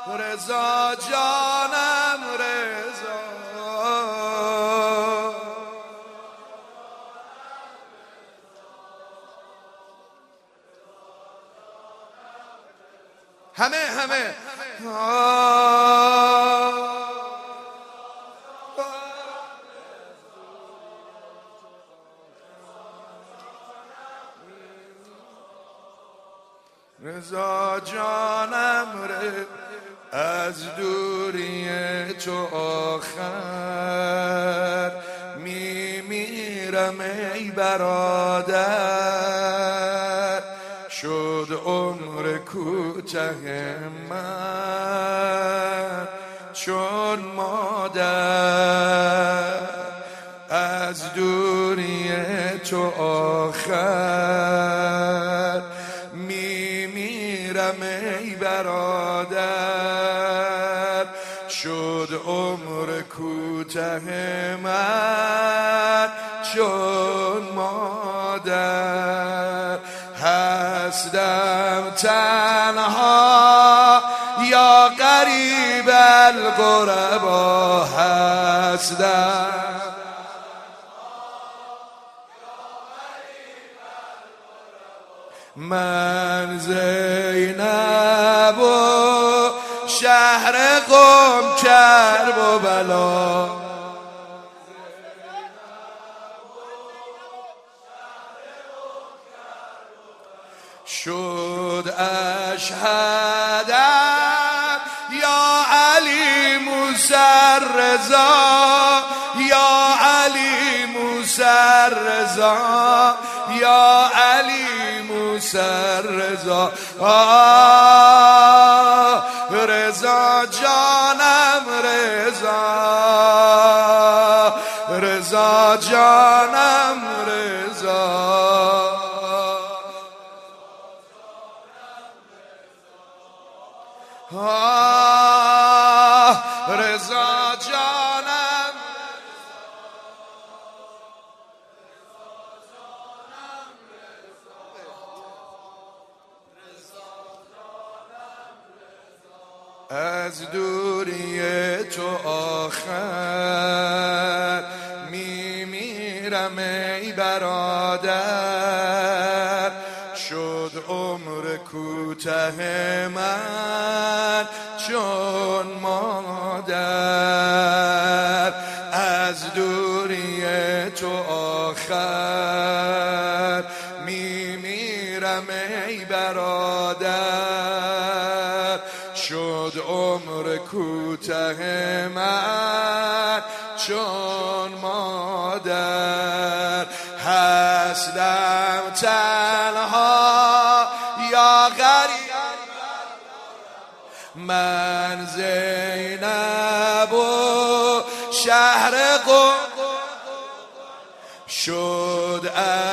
رضا جانم رضا همه رضا جانم از دوری تو آخر میمیرم ای برادر شد عمر کوته من چون مادر از دوری تو آخر میمیرم ای برادر شد عمر کوته من چون مادر هستم تنها یا غریب الغربا هستم من زینب و شهر قم کرب و بلا شد اشهدم یا علی موسی رضا یا علی موسی رضا یا علی موسی رضا رضا جانم رضا رضا جانم رضا رضا جانم از دوری تو آخر میمیرم ای برادر شد عمر کوته من چون مادر از دوری تو آخر میمیرم ای برادر شد عمر کوته من چون مادر هستم تنها یا غریب من زینب و شهر قم شد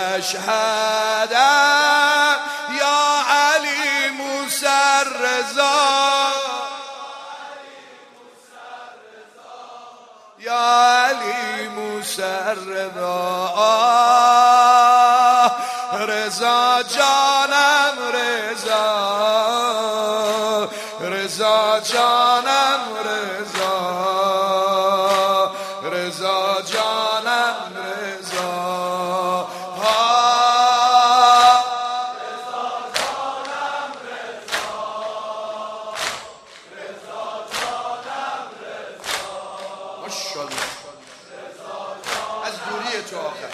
اشهدم یا علی موسی رضا یا علی موسی رضا رضا جانم رضا رضا جانم رضا رضا جانم رضا رضا جانم رضا رضا جانم رضا ماشاءالله از دوری تو آخر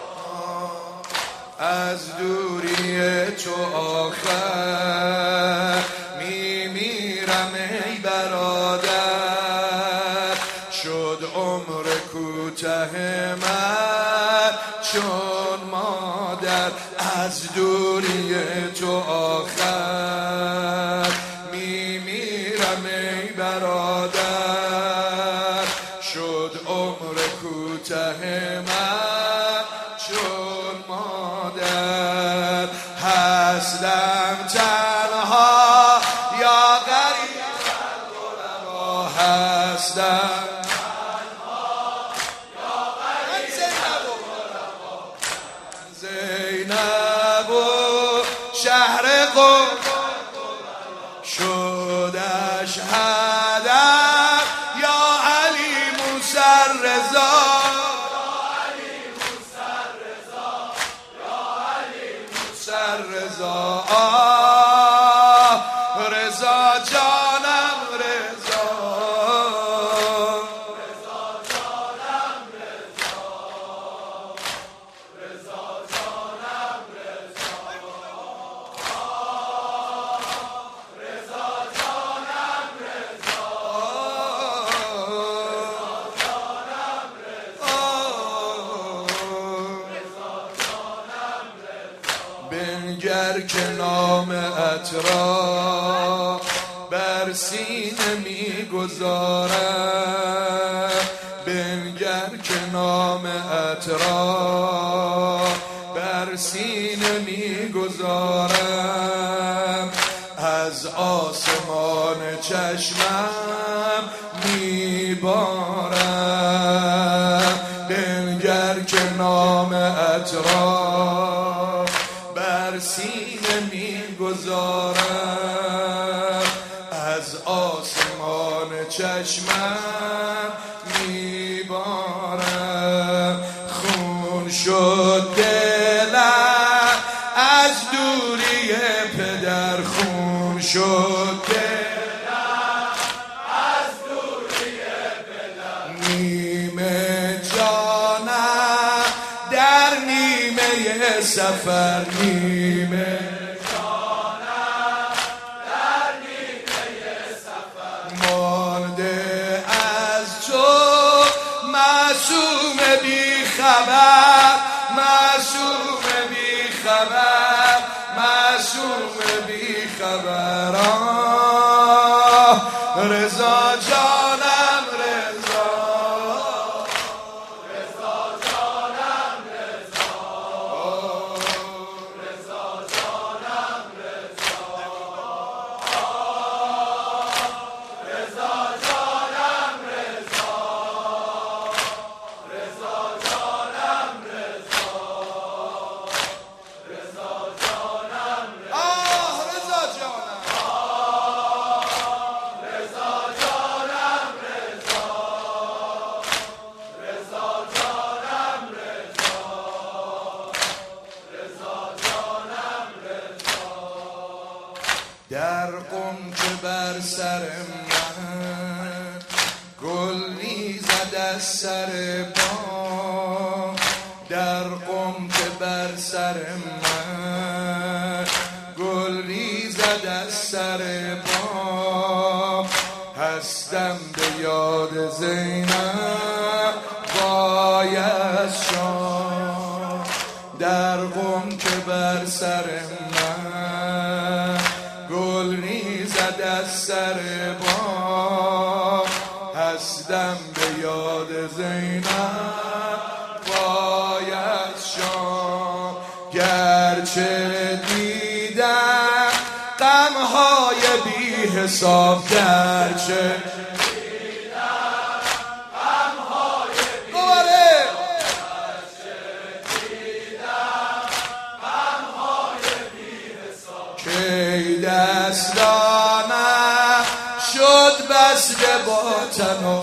از دوری تو آخر میمیرم ای برادر شد عمر کوته من چون مادر از دوری تو آخر میمیرم ای برادر شد عمر کوته من چون مادر هستم تنها یا غریب الغربا هستم زینب و شهر قم شد اشهد که نامت را بر سینه میگذارم، بنگر که نامت را بر سینه میگذارم، از آسمان چشمم میبارم، بنگر که نامت را بر سینه میگذارم، از آسمان چشمم میبارم. خون شد دلم از دوری پدر، خون شد دلم از دوری پدر، نیمه جانم در نیمه سفر، نیمه جانم در نیمه سفر، مانده از تو معصوم بی خبر، معصوم بی خبر، معصوم بی خبر. رضا جانم رضا، رضا جانم رضا، رضا جانم رضا، رضا جانم رضا، رضا جانم رضا، رضا جانم رضا، رضا جانم، رضا جانم رضا، رضا جانم رضا، رضا جانم رضا. در قم که بر سر من گل میزد از سر بام، در قم که بر سر من گل ریزد از سر بام، هستم به یاد زینب باید شام، در قم که بر سر من گل ریزد از سر بام، هستم به یاد زینب باید شام. گرچه دیدم غمهای بی حساب، گرچه دیدم غمهای بی حساب، گرچه دیدم غمهای بی حساب، کی دستانم شد بسته با تنو،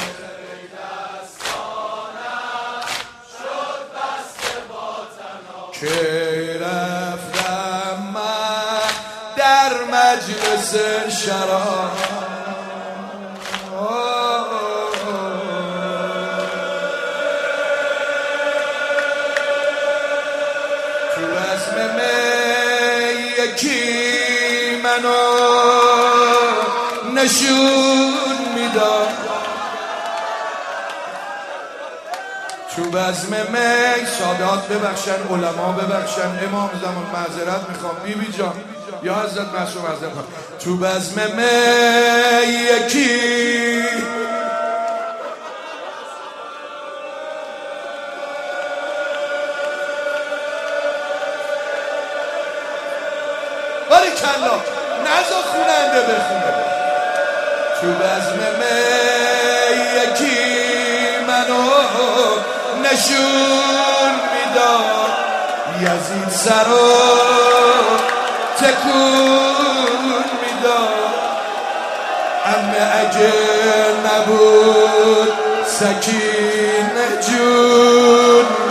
که رفتم من در مجلس شراب، تو بزم می یکی منو نشون میداد، تو بزم می سادات ببخشن، علما ببخشن، امام زمان معذرت میخوام، بیبی جان یا حضرت معصوم معذرت میخوام، تو بزم می یکی باریکلا نذار خوننده بخونه، تو بزم می یکی منو نشون میداد، یزید سرو تکون میداد، اما اگه نبود سکینه جون